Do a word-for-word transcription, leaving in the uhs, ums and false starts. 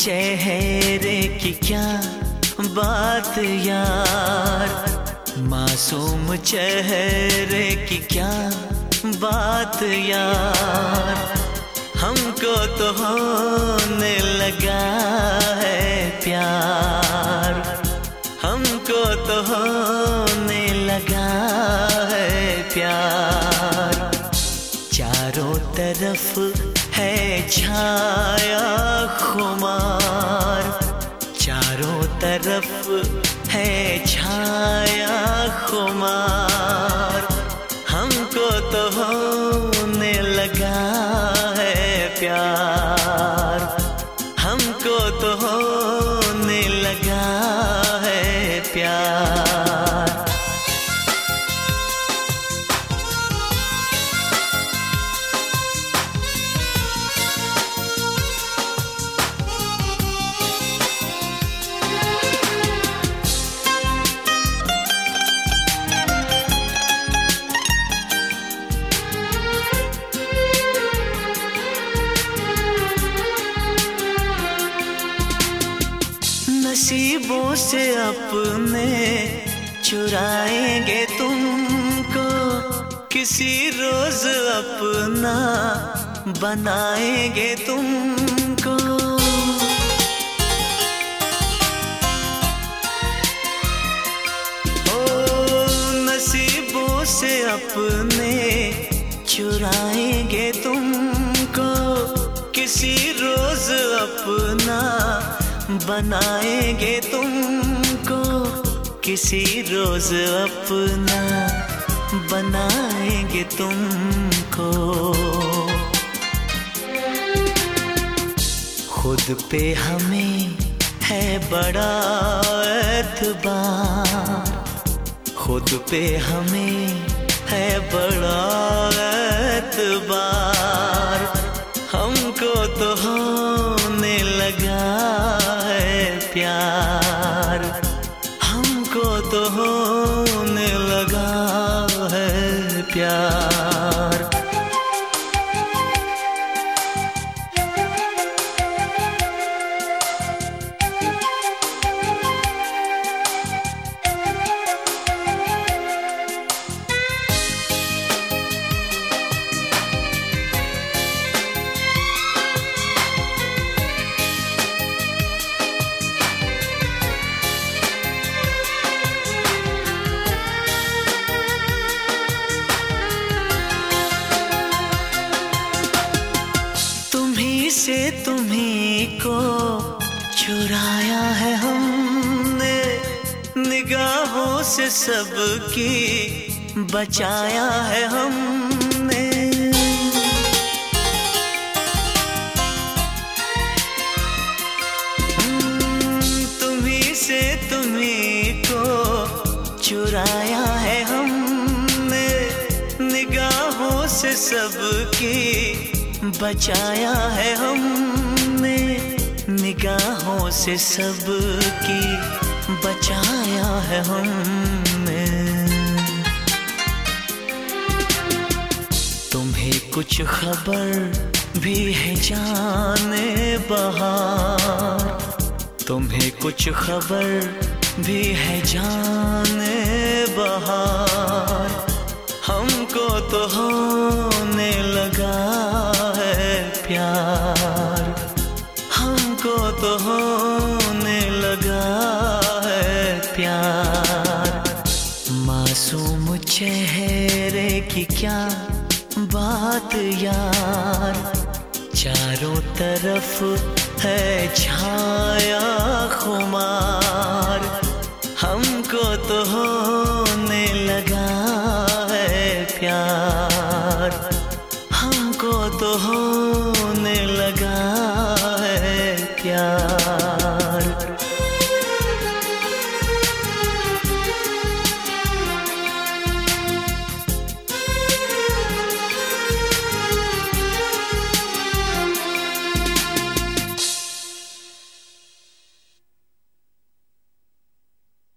चेहरे की क्या बात यार, मासूम चेहरे की क्या बात यार, हमको तो होने लगा है प्यार, हमको तो होने लगा है प्यार। चारों तरफ है छाया खुमार, चारों तरफ है छाया खुमार, हमको तो होने लगा है प्यार, हमको तो होने लगा है प्यार। नसीबों से अपने चुराएंगे तुमको, किसी रोज अपना बनाएंगे तुमको। ओ नसीबों से अपने चुराएंगे तुमको, किसी रोज अपना बनाएंगे तुमको, किसी रोज अपना बनाएंगे तुमको। खुद पे हमें है बड़ा एतबार, खुद पे हमें है बड़ा एतबार, हमको तो होने लगा प्यार, हमको तो होने लगा है प्यार। से तुम्ही को चुराया है हमने, निगाहों से सबकी बचाया है हमने। तुम्ही से तुम्ही को चुराया है हमने, निगाहों से सबकी बचाया है हमने, निगाहों से सबकी बचाया है हमने। तुम्हें कुछ खबर भी है जाने बहार, तुम्हें कुछ खबर भी है जाने बहार, हमको तो होने लगा है प्यार, हमको तो होने लगा है प्यार। मासूम चेहरे की क्या बात यार, चारों तरफ है छाया